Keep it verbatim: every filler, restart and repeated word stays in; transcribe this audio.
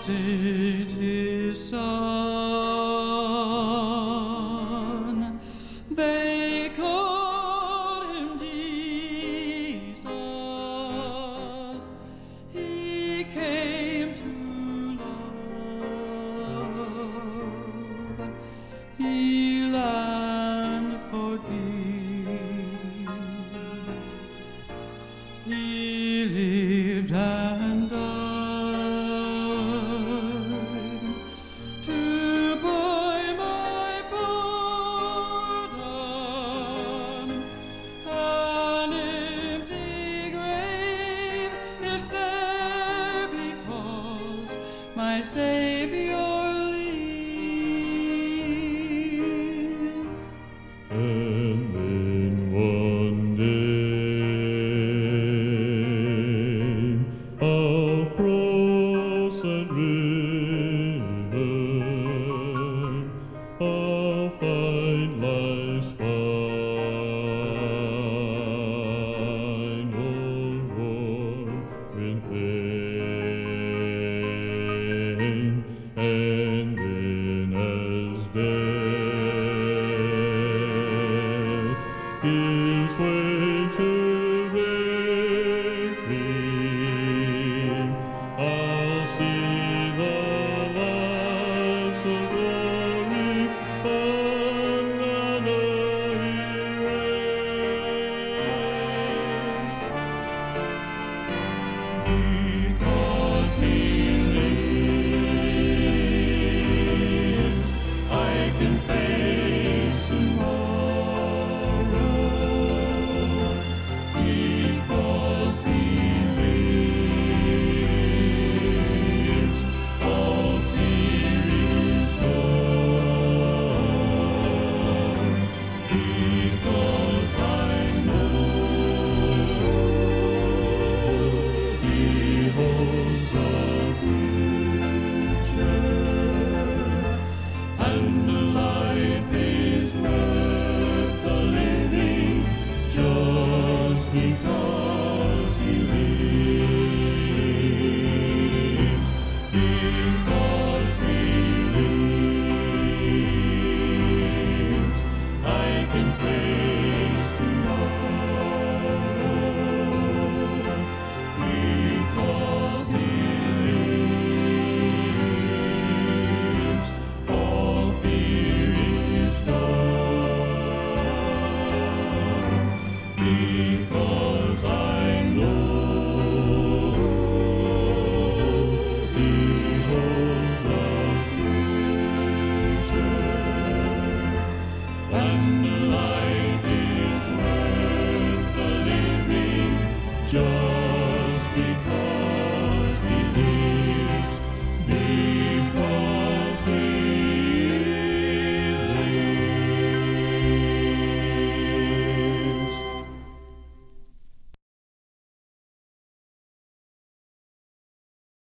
city's Son. They call him Jesus. He came to love, heal and forgive. He lived and died to buy my pardon. An empty grave is there because my Savior lives. And then one day I'll cross that river, I'll find life's final war with pain, and then as death gives way to victory, I'll see the lights of glory unannihiled. Because he lives, I can face tomorrow. Because he lives, all fear is gone. Because I know he holds the future, and life is worth the living just because he lives. Because